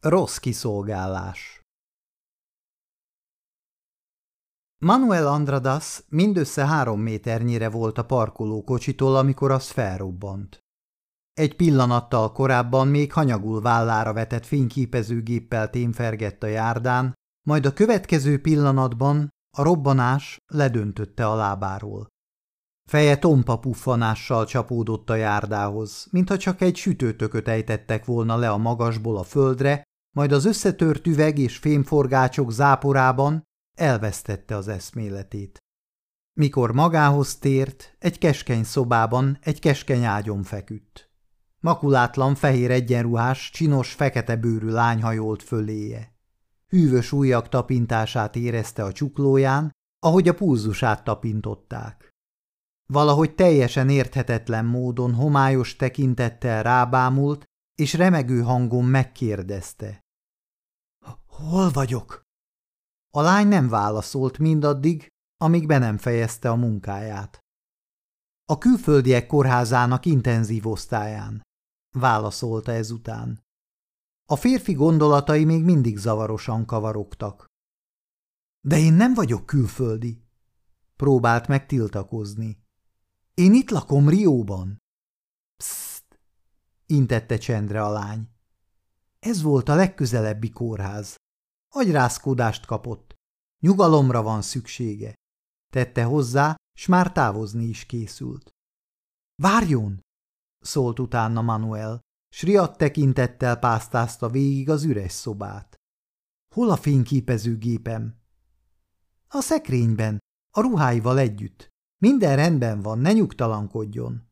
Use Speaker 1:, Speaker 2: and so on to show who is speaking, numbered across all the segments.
Speaker 1: Rossz kiszolgálás. Manuel Andradas mindössze 3 méternyire volt a parkolókocsitól, amikor az felrobbant. Egy pillanattal korábban még hanyagul vállára vetett fényképezőgéppel témfergett a járdán, majd a következő pillanatban a robbanás ledöntötte a lábáról. Feje tompa puffanással csapódott a járdához, mintha csak egy sütőtököt ejtettek volna le a magasból a földre, majd az összetört üveg és fémforgácsok záporában elvesztette az eszméletét. Mikor magához tért, egy keskeny szobában, egy keskeny ágyon feküdt. Makulátlan fehér egyenruhás, csinos, fekete bőrű lány hajolt föléje. Hűvös ujjak tapintását érezte a csuklóján, ahogy a pulzusát tapintották. Valahogy teljesen érthetetlen módon homályos tekintettel rábámult, és remegő hangon megkérdezte. Hol vagyok? A lány nem válaszolt mindaddig, amíg be nem fejezte a munkáját. A külföldiek kórházának intenzív osztályán, válaszolta ezután. A férfi gondolatai még mindig zavarosan kavarogtak. De én nem vagyok külföldi, próbált meg tiltakozni. Én itt lakom Rióban. Pszt, intette csendre a lány. Ez volt a legközelebbi kórház. Agyrázkódást kapott. Nyugalomra van szüksége. Tette hozzá, s már távozni is készült. Várjon! Szólt utána Manuel, s riadt tekintettel pásztázta végig az üres szobát. Hol a fényképezőgépem? A szekrényben, a ruháival együtt. Minden rendben van, ne nyugtalankodjon.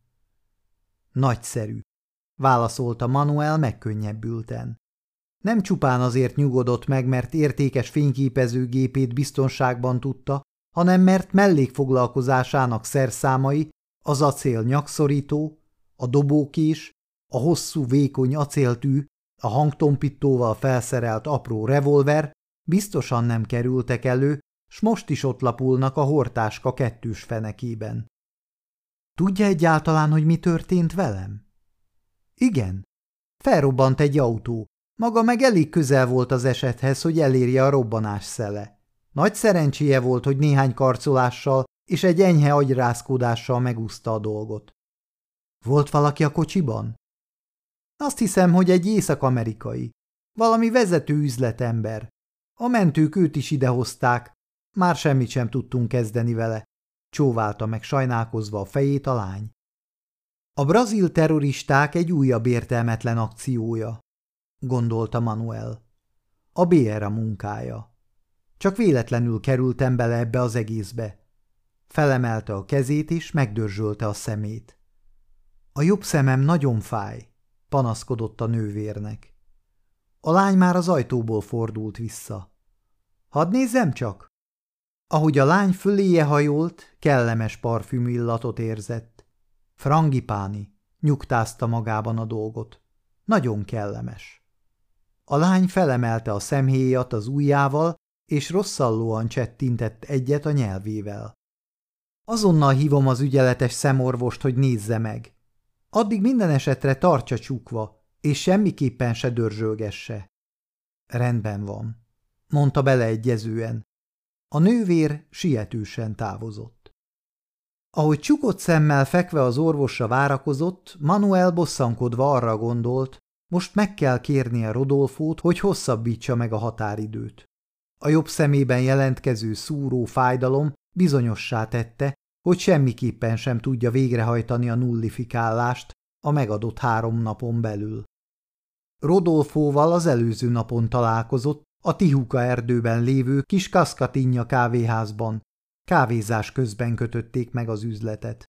Speaker 1: Nagyszerű, válaszolta Manuel megkönnyebbülten. Nem csupán azért nyugodott meg, mert értékes fényképezőgépét biztonságban tudta, hanem mert mellékfoglalkozásának szerszámai, az acél nyakszorító, a dobókés, a hosszú vékony acéltű, a hangtompítóval felszerelt apró revolver biztosan nem kerültek elő, s most is ott lapulnak a hordtáska 2. fenekében. Tudja egyáltalán, hogy mi történt velem? Igen. Felrobbant egy autó. Maga meg elég közel volt az esethez, hogy elérje a robbanás szele. Nagy szerencséje volt, hogy néhány karcolással és egy enyhe agyrázkódással megúszta a dolgot. Volt valaki a kocsiban? Azt hiszem, hogy egy észak-amerikai. Valami vezető üzletember. A mentők őt is idehozták. Már semmit sem tudtunk kezdeni vele. Csóválta meg sajnálkozva a fejét a lány. A brazil terroristák egy újabb értelmetlen akciója, gondolta Manuel. A BR a munkája. Csak véletlenül kerültem bele ebbe az egészbe. Felemelte a kezét és megdörzsölte a szemét. A jobb szemem nagyon fáj, panaszkodott a nővérnek. A lány már az ajtóból fordult vissza. Hadd nézzem csak! Ahogy a lány föléje hajolt, kellemes parfümű illatot érzett. Frangipáni, nyugtázta magában a dolgot. Nagyon kellemes. A lány felemelte a szemhéjat az ujjával, és rosszallóan csettintett egyet a nyelvével. Azonnal hívom az ügyeletes szemorvost, hogy nézze meg. Addig minden esetre tartsa csukva, és semmiképpen se dörzsölgesse. Rendben van, mondta beleegyezően. A nővér sietősen távozott. Ahogy csukott szemmel fekve az orvosra várakozott, Manuel bosszankodva arra gondolt, most meg kell kérnie Rodolfót, hogy hosszabbítsa meg a határidőt. A jobb szemében jelentkező szúró fájdalom bizonyossá tette, hogy semmiképpen sem tudja végrehajtani a nullifikálást a megadott 3 napon belül. Rodolfóval az előző napon találkozott a Tijuca erdőben lévő kis Cascatinha kávéházban. Kávézás közben kötötték meg az üzletet.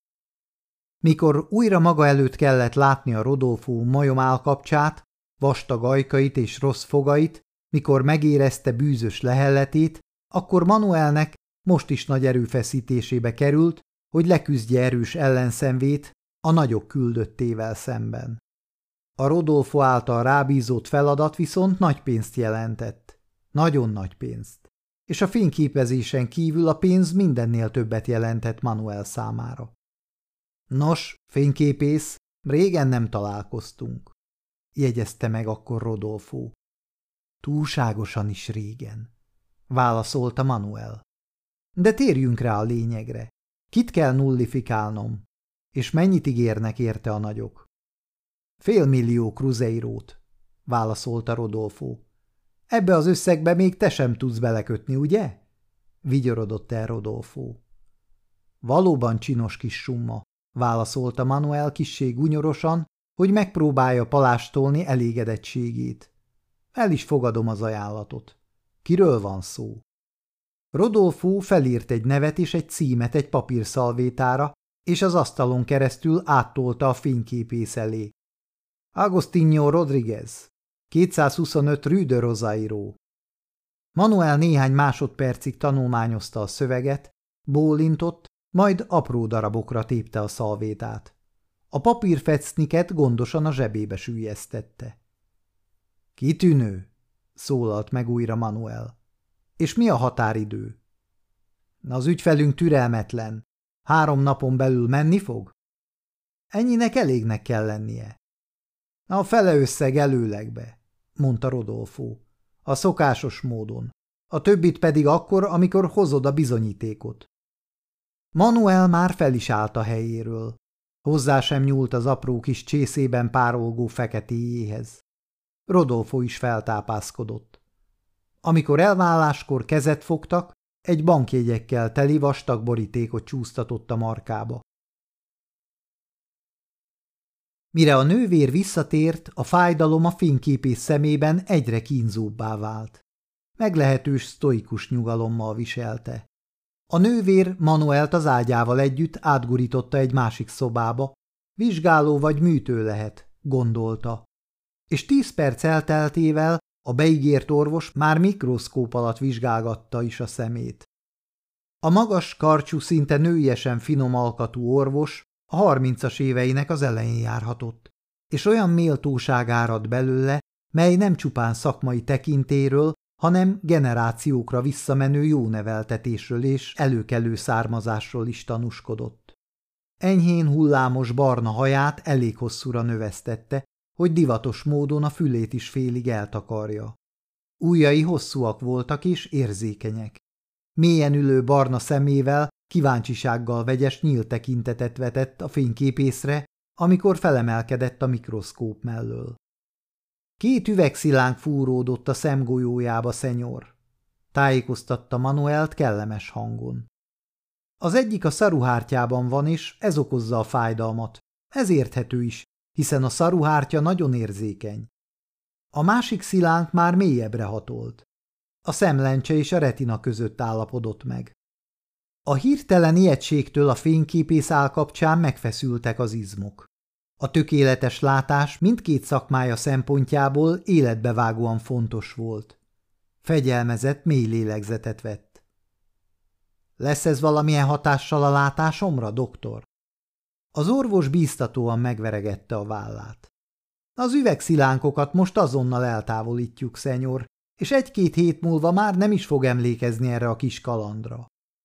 Speaker 1: Mikor újra maga előtt kellett látni a Rodolfo majomálkapcsát, vastag ajkait és rossz fogait, mikor megérezte bűzös lehelletét, akkor Manuelnek most is nagy erőfeszítésébe került, hogy leküzdje erős ellenszenvét a nagyok küldöttével szemben. A Rodolfo által rábízott feladat viszont nagy pénzt jelentett. Nagyon nagy pénzt. És a fényképezésen kívül a pénz mindennél többet jelentett Manuel számára. Nos, fényképész, régen nem találkoztunk, jegyezte meg akkor Rodolfo. Túlságosan is régen, válaszolta Manuel. De térjünk rá a lényegre. Kit kell nullifikálnom? És mennyit ígérnek érte a nagyok? 500 000 kruzeirót, válaszolta Rodolfo. Ebbe az összegbe még te sem tudsz belekötni, ugye? Vigyorodott el Rodolfo. Valóban csinos kis summa, válaszolta Manuel kissé gúnyorosan, hogy megpróbálja palástolni elégedettségét. El is fogadom az ajánlatot. Kiről van szó? Rodolfo felírt egy nevet és egy címet egy papírszalvétára, és az asztalon keresztül áttolta a fényképész elé. Agostinho Rodriguez, 225 Rue de Rosairo. Manuel néhány másodpercig tanulmányozta a szöveget, bólintott, majd apró darabokra tépte a szalvétát. A papírfecniket gondosan a zsebébe süllyesztette. Kitűnő, szólalt meg újra Manuel. És mi a határidő? Az ügyfelünk türelmetlen. 3 napon belül menni fog? Ennyinek elégnek kell lennie. A fele összeg előlegbe, mondta Rodolfo. A szokásos módon. A többit pedig akkor, amikor hozod a bizonyítékot. Manuel már fel is állt a helyéről. Hozzá sem nyúlt az apró kis csészében párolgó feketéjéhez. Rodolfo is feltápászkodott. Amikor elválláskor kezet fogtak, egy bankjegyekkel teli vastag borítékot csúsztatott a markába. Mire a nővér visszatért, a fájdalom a fényképész szemében egyre kínzóbbá vált. Meglehetős sztoikus nyugalommal viselte. A nővér Manuelt az ágyával együtt átgurította egy másik szobába, vizsgáló vagy műtő lehet, gondolta. És 10 perc elteltével a beígért orvos már mikroszkóp alatt vizsgálgatta is a szemét. A magas, karcsú, szinte nőiesen finom alkatú orvos a 30-as éveinek az elején járhatott, és olyan méltóság árad belőle, mely nem csupán szakmai tekintéről, hanem generációkra visszamenő jó neveltetésről és előkelő származásról is tanúskodott. Enyhén hullámos barna haját elég hosszúra növesztette, hogy divatos módon a fülét is félig eltakarja. Ujjai hosszúak voltak és érzékenyek. Mélyen ülő barna szemével kíváncsisággal vegyes nyílt tekintetet vetett a fényképészre, amikor felemelkedett a mikroszkóp mellől. 2 üvegszilánk fúródott a szemgolyójába, szenyor, tájékoztatta Manuelt kellemes hangon. Az egyik a szaruhártyában van, és ez okozza a fájdalmat. Ez érthető is, hiszen a szaruhártya nagyon érzékeny. A másik szilánk már mélyebbre hatolt. A szemlencse és a retina között állapodott meg. A hirtelen ijegységtől a fényképész állkapcsán megfeszültek az izmok. A tökéletes látás mindkét szakmája szempontjából életbevágóan fontos volt. Fegyelmezett, mély lélegzetet vett. Lesz ez valamilyen hatással a látásomra, doktor? Az orvos bíztatóan megveregette a vállát. Az üvegszilánkokat most azonnal eltávolítjuk, szenyor, és 1-2 hét múlva már nem is fog emlékezni erre a kis kalandra.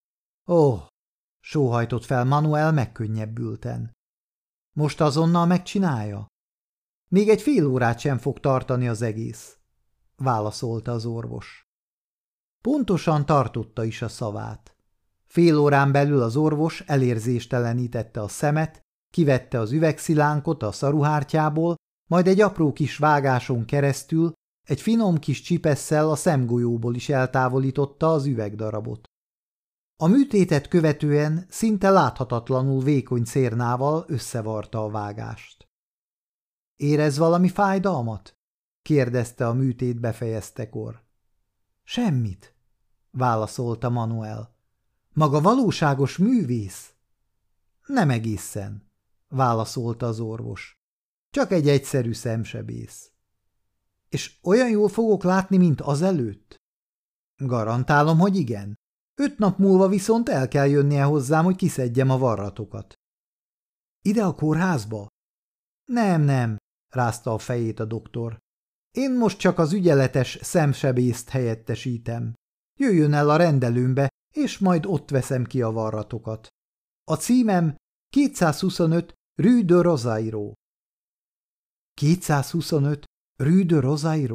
Speaker 1: Sóhajtott fel Manuel megkönnyebbülten. Most azonnal megcsinálja? Még egy fél órát sem fog tartani az egész, válaszolta az orvos. Pontosan tartotta is a szavát. Fél órán belül az orvos elérzéstelenítette a szemet, kivette az üvegszilánkot a szaruhártyából, majd egy apró kis vágáson keresztül egy finom kis csipesszel a szemgolyóból is eltávolította az üvegdarabot. A műtétet követően szinte láthatatlanul vékony cérnával összevarta a vágást. Érez valami fájdalmat? kérdezte a műtét befejeztekor. Semmit, válaszolta Manuel. Maga valóságos művész? Nem egészen, válaszolta az orvos. Csak egy egyszerű szemsebész. És olyan jól fogok látni, mint azelőtt? Garantálom, hogy igen. 5 nap múlva viszont el kell jönnie hozzám, hogy kiszedjem a varratokat. Ide a kórházba? Nem, rázta a fejét a doktor. Én most csak az ügyeletes szemsebészt helyettesítem. Jöjjön el a rendelőmbe, és majd ott veszem ki a varratokat. A címem 225 Rue de Rosairo. 225 Rue de Rosairo?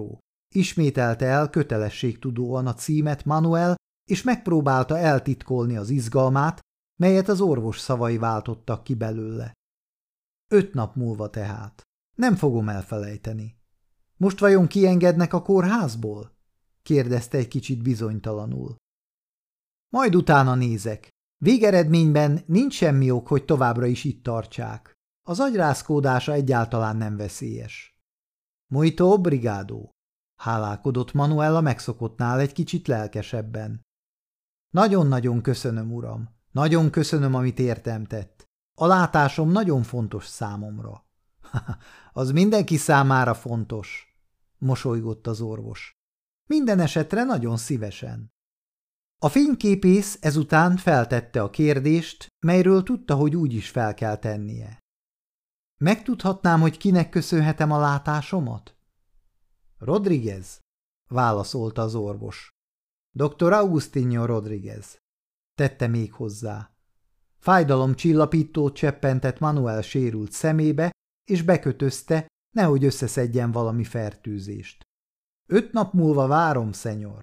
Speaker 1: ismételte el kötelességtudóan a címet Manuel, és megpróbálta eltitkolni az izgalmát, melyet az orvos szavai váltottak ki belőle. 5 nap múlva tehát. Nem fogom elfelejteni. Most vajon kiengednek a kórházból? Kérdezte egy kicsit bizonytalanul. Majd utána nézek. Végeredményben nincs semmi ok, hogy továbbra is itt tartsák. Az agyrázkódása egyáltalán nem veszélyes. Muito obrigado, hálálkodott Manuel a megszokottnál egy kicsit lelkesebben. Nagyon-nagyon köszönöm, uram. Nagyon köszönöm, amit értem tett. A látásom nagyon fontos számomra. Az mindenki számára fontos, mosolygott az orvos. Minden esetre nagyon szívesen. A fényképész ezután feltette a kérdést, melyről tudta, hogy úgy is fel kell tennie. Megtudhatnám, hogy kinek köszönhetem a látásomat? Rodriguez, válaszolta az orvos. Dr. Agustinho Rodriguez, tette még hozzá. Fájdalomcsillapítót cseppentett Manuel sérült szemébe, és bekötözte, nehogy összeszedjen valami fertőzést. 5 nap múlva várom, szenyor.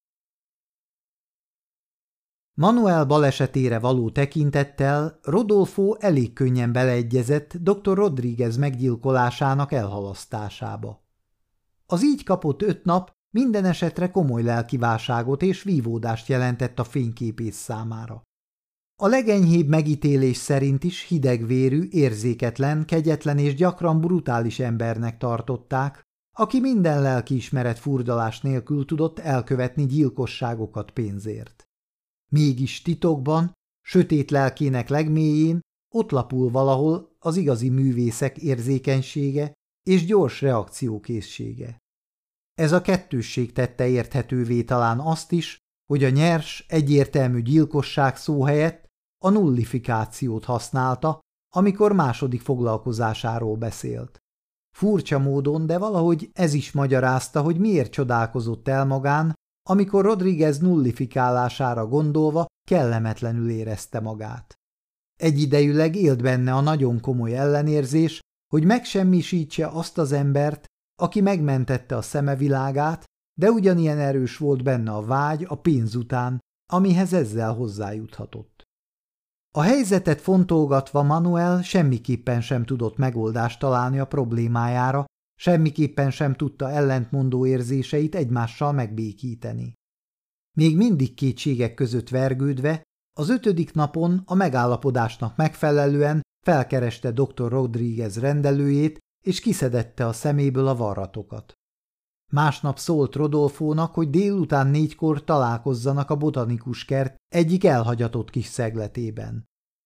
Speaker 1: Manuel balesetére való tekintettel Rodolfo elég könnyen beleegyezett dr. Rodriguez meggyilkolásának elhalasztásába. Az így kapott 5 nap minden esetre komoly lelkiválságot és vívódást jelentett a fényképész számára. A legenyhébb megítélés szerint is hidegvérű, érzéketlen, kegyetlen és gyakran brutális embernek tartották, aki minden lelkiismeret furdalás nélkül tudott elkövetni gyilkosságokat pénzért. Mégis titokban, sötét lelkének legmélyén ott lapul valahol az igazi művészek érzékenysége és gyors reakciókészsége. Ez a kettősség tette érthetővé talán azt is, hogy a nyers, egyértelmű gyilkosság szó helyett a nullifikációt használta, amikor második foglalkozásáról beszélt. Furcsa módon, de valahogy ez is magyarázta, hogy miért csodálkozott el magán, amikor Rodriguez nullifikálására gondolva kellemetlenül érezte magát. Egyidejűleg élt benne a nagyon komoly ellenérzés, hogy megsemmisítse azt az embert, aki megmentette a szemevilágát, de ugyanilyen erős volt benne a vágy a pénz után, amihez ezzel hozzájuthatott. A helyzetet fontolgatva Manuel semmiképpen sem tudott megoldást találni a problémájára, semmiképpen sem tudta ellentmondó érzéseit egymással megbékíteni. Még mindig kétségek között vergődve, az 5. napon a megállapodásnak megfelelően felkereste dr. Rodriguez rendelőjét, és kiszedette a szeméből a varratokat. Másnap szólt Rodolfónak, hogy délután 4-kor találkozzanak a botanikus kert egyik elhagyatott kis szegletében.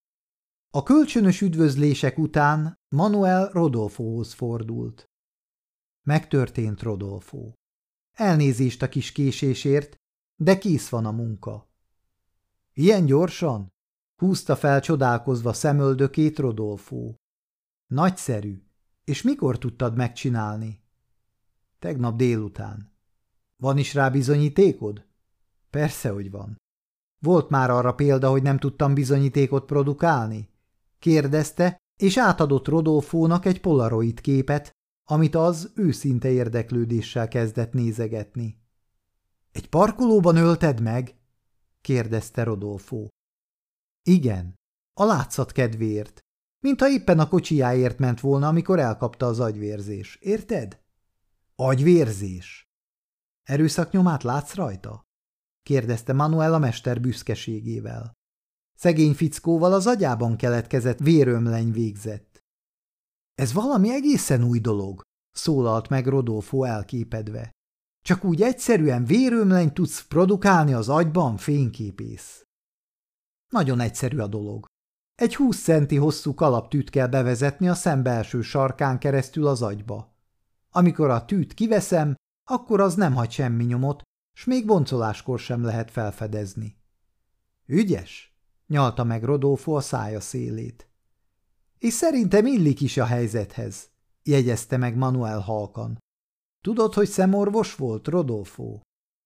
Speaker 1: A kölcsönös üdvözlések után Manuel Rodolfóhoz fordult. Megtörtént, Rodolfo. Elnézést a kis késésért, de kész van a munka. Ilyen gyorsan? Húzta fel csodálkozva szemöldökét Rodolfo. Nagyszerű. És mikor tudtad megcsinálni? Tegnap délután. Van is rá bizonyítékod? Persze, hogy van. Volt már arra példa, hogy nem tudtam bizonyítékot produkálni? Kérdezte, és átadott Rodolfónak egy polaroid képet, amit az őszinte érdeklődéssel kezdett nézegetni. Egy parkolóban ölted meg? Kérdezte Rodolfo. Igen, a látszat kedvéért. Mintha éppen a kocsijáért ment volna, amikor elkapta az agyvérzés. Érted? Agyvérzés. Erőszaknyomát látsz rajta? Kérdezte Manuel a mester büszkeségével. Szegény fickóval az agyában keletkezett vérömleny végzett. Ez valami egészen új dolog, szólalt meg Rodolfo elképedve. Csak úgy egyszerűen vérömleny tudsz produkálni az agyban, fényképész. Nagyon egyszerű a dolog. Egy 20 centi hosszú kalaptűt kell bevezetni a szem belső sarkán keresztül az agyba. Amikor a tűt kiveszem, akkor az nem hagy semmi nyomot, s még boncoláskor sem lehet felfedezni. Ügyes? Nyalta meg Rodolfo a szája szélét. És szerintem illik is a helyzethez, jegyezte meg Manuel halkan. Tudod, hogy szemorvos volt, Rodolfo?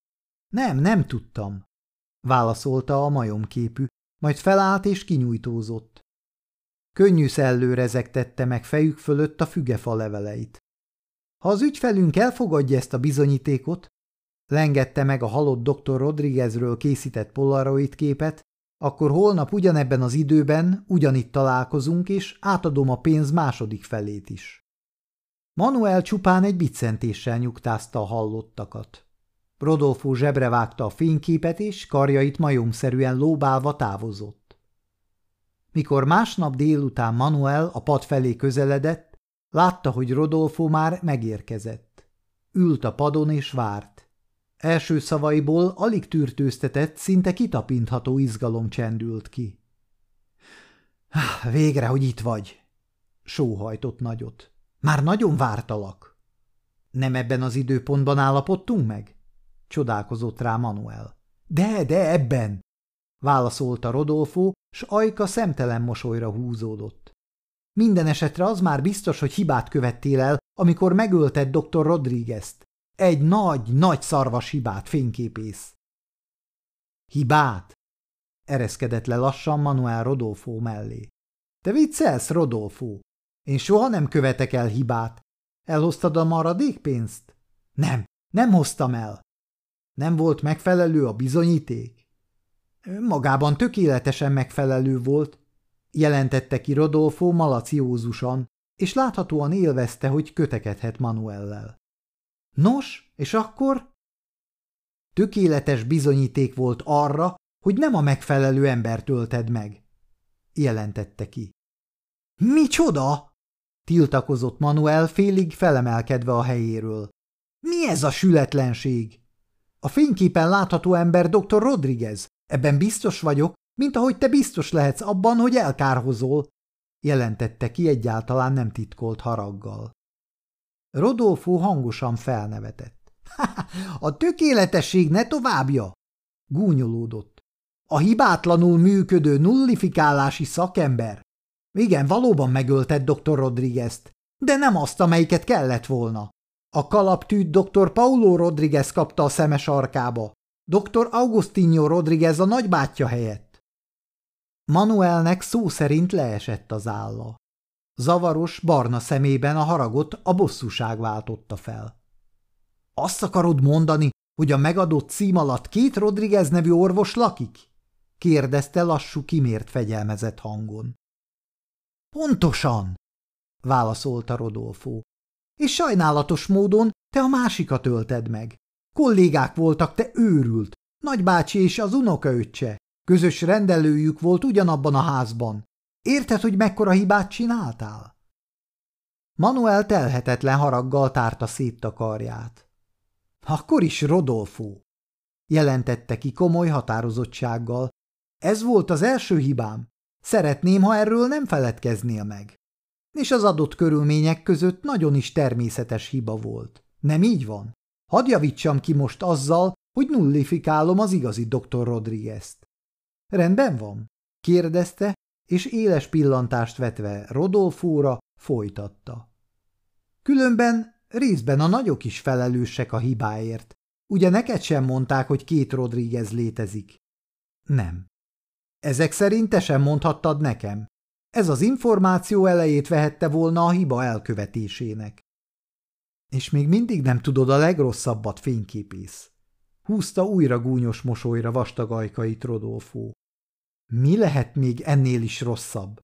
Speaker 1: Nem tudtam, válaszolta a majomképű, majd felállt és kinyújtózott. Könnyű szellő rezegtette meg fejük fölött a fügefa leveleit. Ha az ügyfelünk elfogadja ezt a bizonyítékot, lengette meg a halott dr. Rodriguezről készített polaroid képet, akkor holnap ugyanebben az időben ugyanitt találkozunk, és átadom a pénz második felét is. Manuel csupán egy biccentéssel nyugtázta a hallottakat. Rodolfo zsebre vágta a fényképet, és karjait majomszerűen lóbálva távozott. Mikor másnap délután Manuel a pad felé közeledett, látta, hogy Rodolfo már megérkezett. Ült a padon és várt. Első szavaiból alig tűrtőztetett, szinte kitapintható izgalom csendült ki. Végre, hogy itt vagy! Sóhajtott nagyot. Már nagyon vártalak. Nem ebben az időpontban állapodtunk meg? Csodálkozott rá Manuel. De ebben! Válaszolta Rodolfo, s ajka szemtelen mosolyra húzódott. Minden esetre az már biztos, hogy hibát követtél el, amikor megölted dr. Rodriguezt. Egy nagy szarvas hibát, fényképész. Hibát? Ereszkedett le lassan Manuel Rodolfo mellé. Te viccelsz, Rodolfo? Én soha nem követek el hibát. Elhoztad a maradékpénzt? Nem hoztam el. Nem volt megfelelő a bizonyíték? Magában tökéletesen megfelelő volt, jelentette ki Rodolfo malaciózusan, és láthatóan élvezte, hogy kötekedhet Manuellel. Nos, és akkor? Tökéletes bizonyíték volt arra, hogy nem a megfelelő embert ölted meg, jelentette ki. Micsoda? Tiltakozott Manuel félig felemelkedve a helyéről. Mi ez a sületlenség? A fényképen látható ember dr. Rodriguez, ebben biztos vagyok, mint ahogy te biztos lehetsz abban, hogy elkárhozol, jelentette ki egyáltalán nem titkolt haraggal. Rodolfo hangosan felnevetett. A tökéletesség ne továbbja! Gúnyolódott. A hibátlanul működő nullifikálási szakember. Igen, valóban megölted dr. Rodriguezt, de nem azt, amelyiket kellett volna. A kalaptűt dr. Paulo Rodriguez kapta a szeme sarkába. Dr. Agostinho Rodriguez a nagybátyja helyett. Manuelnek szó szerint leesett az álla. Zavaros, barna szemében a haragot a bosszúság váltotta fel. Azt akarod mondani, hogy a megadott cím alatt 2 Rodriguez nevű orvos lakik? Kérdezte lassú, kimért fegyelmezett hangon. Pontosan, válaszolta Rodolfo. És sajnálatos módon te a másikat ölted meg. Kollégák voltak, te őrült, nagybácsi és az unokaöccse. Közös rendelőjük volt ugyanabban a házban. Érted, hogy mekkora hibát csináltál? Manuel telhetetlen haraggal tárta szét a karját. Akkor is, Rodolfo, jelentette ki komoly határozottsággal. Ez volt az első hibám. Szeretném, ha erről nem feledkeznél meg. És az adott körülmények között nagyon is természetes hiba volt. Nem így van? Hadd javítsam ki most azzal, hogy nullifikálom az igazi dr. Rodriguezt. Rendben van? Kérdezte, és éles pillantást vetve Rodolfóra folytatta. Különben részben a nagyok is felelősek a hibáért. Ugye neked sem mondták, hogy 2 Rodriguez létezik? Nem. Ezek szerint te sem mondhattad nekem. Ez az információ elejét vehette volna a hiba elkövetésének. És még mindig nem tudod a legrosszabbat, fényképész. Húzta újra gúnyos mosolyra vastag ajkait Rodolfo. Mi lehet még ennél is rosszabb?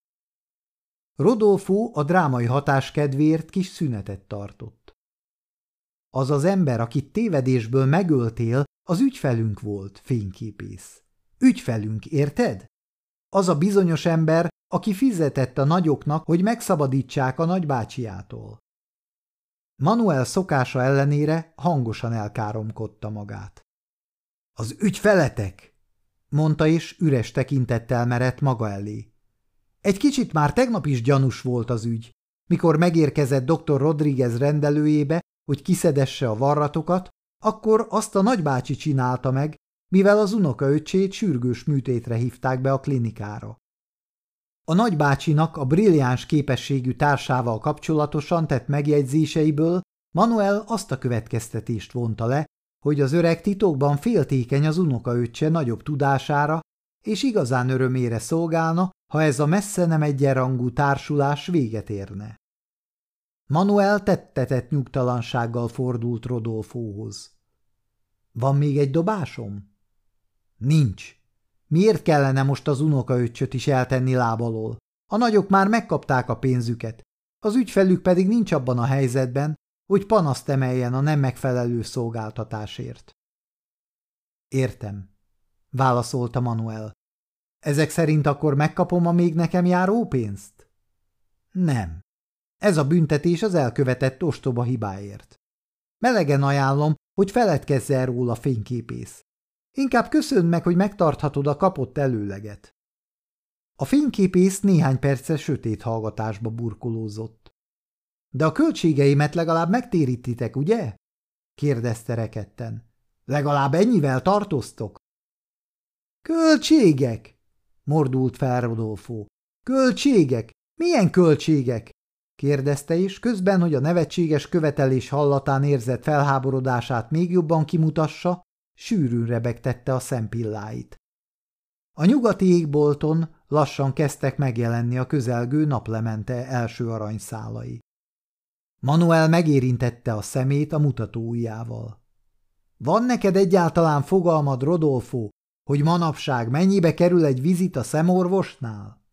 Speaker 1: Rodolfo a drámai hatás kedvéért kis szünetet tartott. Az az ember, akit tévedésből megöltél, az ügyfelünk volt, fényképész. Ügyfelünk, érted? Az a bizonyos ember, aki fizetett a nagyoknak, hogy megszabadítsák a nagybácsiától. Manuel szokása ellenére hangosan elkáromkodta magát. Az ügyfeletek, mondta, és üres tekintettel merett maga elé. Egy kicsit már tegnap is gyanús volt az ügy, mikor megérkezett dr. Rodriguez rendelőjébe, hogy kiszedesse a varratokat, akkor azt a nagybácsi csinálta meg, mivel az unokaöccsét sürgős műtétre hívták be a klinikára. A nagybácsinak a brilliáns képességű társával kapcsolatosan tett megjegyzéseiből Manuel azt a következtetést vonta le, hogy az öreg titokban féltékeny az unokaöccse nagyobb tudására, és igazán örömére szolgálna, ha ez a messze nem egyenrangú társulás véget érne. Manuel tettetett nyugtalansággal fordult Rodolfóhoz. Van még egy dobásom? Nincs. Miért kellene most az unokaöccsöt is eltenni láb alól? A nagyok már megkapták a pénzüket, az ügyfelük pedig nincs abban a helyzetben, hogy panaszt emeljen a nem megfelelő szolgáltatásért. Értem, válaszolta Manuel. Ezek szerint akkor megkapom a még nekem járó pénzt? Nem. Ez a büntetés az elkövetett ostoba hibáért. Melegen ajánlom, hogy feledkezz el róla, fényképész. Inkább köszönd meg, hogy megtarthatod a kapott előleget. A fényképész néhány perccel sötét hallgatásba burkolózott. De a költségeimet legalább megtérítitek, ugye? kérdezte rekedten. Legalább ennyivel tartoztok? Költségek? Mordult fel Rodolfo. Költségek? Milyen költségek? kérdezte is, közben, hogy a nevetséges követelés hallatán érzett felháborodását még jobban kimutassa, sűrűn rebegtette a szempilláit. A nyugati égbolton lassan kezdtek megjelenni a közelgő naplemente első aranyszálai. Manuel megérintette a szemét a mutatóujjával. Van neked egyáltalán fogalmad, Rodolfo, hogy manapság mennyibe kerül egy vizit a szemorvosnál?